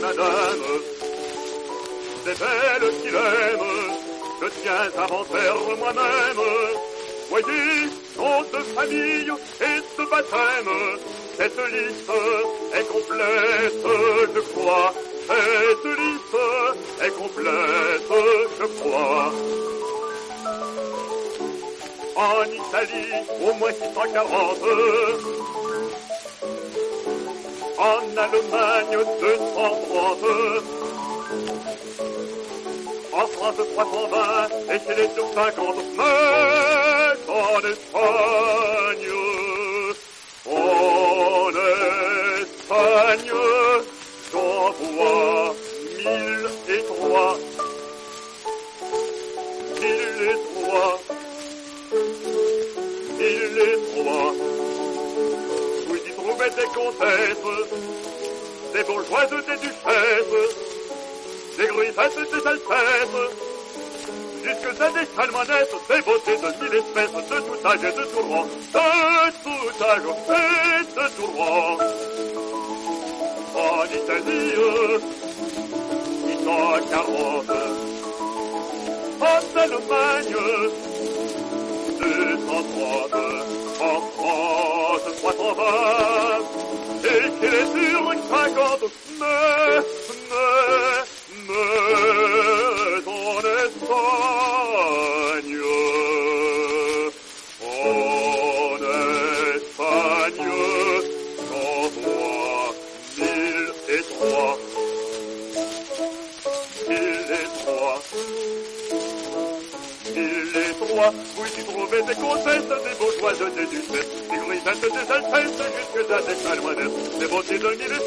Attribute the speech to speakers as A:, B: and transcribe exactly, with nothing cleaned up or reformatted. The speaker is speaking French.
A: madame, des belles qu'il aime, je tiens à m'en faire moi-même. Voyez, nom de famille et de baptême, cette liste est complète, je crois. Cette liste est complète, je crois. En Italie, au moins six cent quarante. En Allemagne, deux cent trente. En France, trois cent vingt. Et chez les deux cent cinquante. Mais en Espagne, en Espagne, j'en vois mille et trois. Mille et trois. Mille et trois. Vous y trouvez des comtesses, des bourgeoises, des duchesses, des griffettes, des altesses, jusque à des salmonettes, des beautés de mille espèces, de tout âge et de tout rang, de tout âge et de tout rang. En Italie, six cent quarante. En Allemagne, deux cent trente. En France, trois cent vingt. Et qu'il est sur cinquante. Mais, mais, mais, en Espagne, en Espagne, j'en vois mille et trois. Mille et trois. Mille et trois. Vous y trouvez des comtesses, des bourgeoises, des duchesses, des grisettes, des altesses, jusque à des salmonettes, des beautés de mille